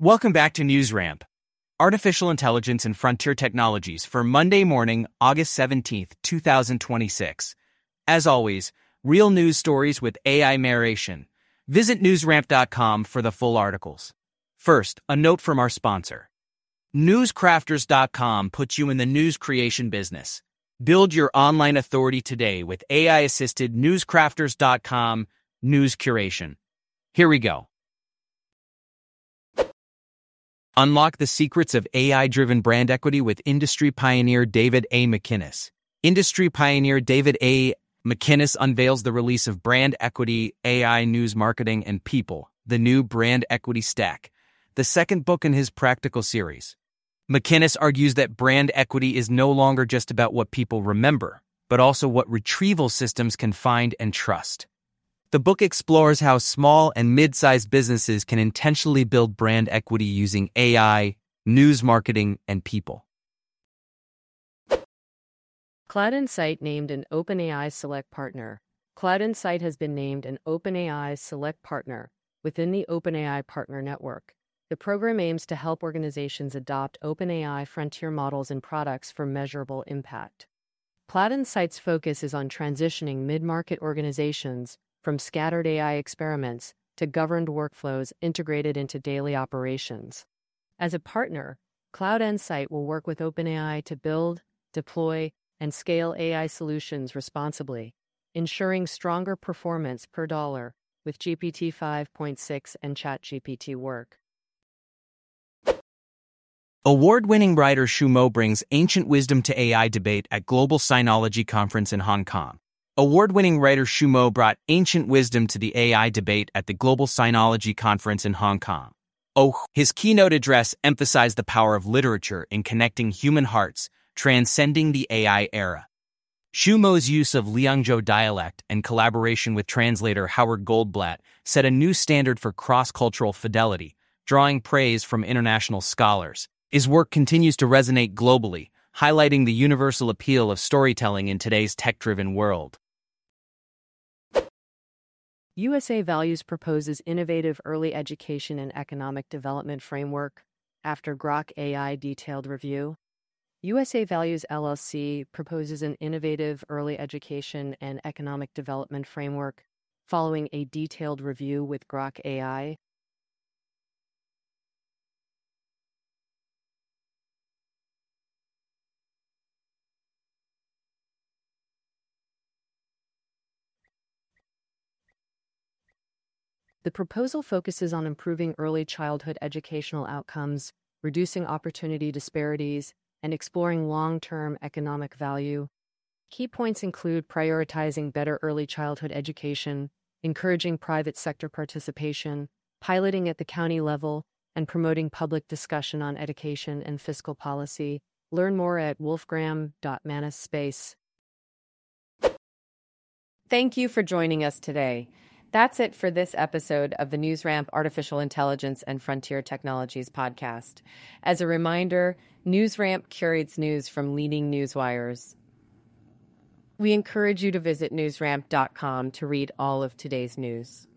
Welcome back to NewsRamp, Artificial Intelligence and Frontier Technologies for Monday morning, August 17th, 2026. As always, real news stories with AI narration. Visit newsramp.com for the full articles. First, a note from our sponsor. Newscrafters.com puts you in the news creation business. Build your online authority today with AI-assisted Newscrafters.com news curation. Here we go. Unlock the secrets of AI-driven brand equity with industry pioneer David A. McInnes. Industry pioneer David A. McInnes unveils the release of Brand Equity, AI News Marketing and People, the new Brand Equity Stack, the second book in his practical series. McInnes argues that brand equity is no longer just about what people remember, but also what retrieval systems can find and trust. The book explores how small and mid-sized businesses can intentionally build brand equity using AI, news marketing, and people. Cloud Insight named an OpenAI Select Partner. Cloud Insight has been named an OpenAI Select Partner within the OpenAI Partner Network. The program aims to help organizations adopt OpenAI frontier models and products for measurable impact. Cloud Insight's focus is on transitioning mid-market organizations from scattered AI experiments to governed workflows integrated into daily operations. As a partner, Cloud Insight will work with OpenAI to build, deploy, and scale AI solutions responsibly, ensuring stronger performance per dollar with GPT 5.6 and ChatGPT work. Award-winning writer Xu Mo brings ancient wisdom to AI debate at Global Sinology Conference in Hong Kong. Award-winning writer Xu Mo brought ancient wisdom to the AI debate at the Global Sinology Conference in Hong Kong. His keynote address emphasized the power of literature in connecting human hearts, transcending the AI era. Xu Mo's use of Liangzhou dialect and collaboration with translator Howard Goldblatt set a new standard for cross-cultural fidelity, drawing praise from international scholars. His work continues to resonate globally, highlighting the universal appeal of storytelling in today's tech-driven world. USA Values proposes innovative early education and economic development framework after Grok AI detailed review. USA Values LLC proposes an innovative early education and economic development framework following a detailed review with Grok AI. The proposal focuses on improving early childhood educational outcomes, reducing opportunity disparities, and exploring long-term economic value. Key points include prioritizing better early childhood education, encouraging private sector participation, piloting at the county level, and promoting public discussion on education and fiscal policy. Learn more at wolfgram.manisspace. Thank you for joining us today. That's it for this episode of the NewsRamp Artificial Intelligence and Frontier Technologies podcast. As a reminder, NewsRamp curates news from leading news wires. We encourage you to visit newsramp.com to read all of today's news.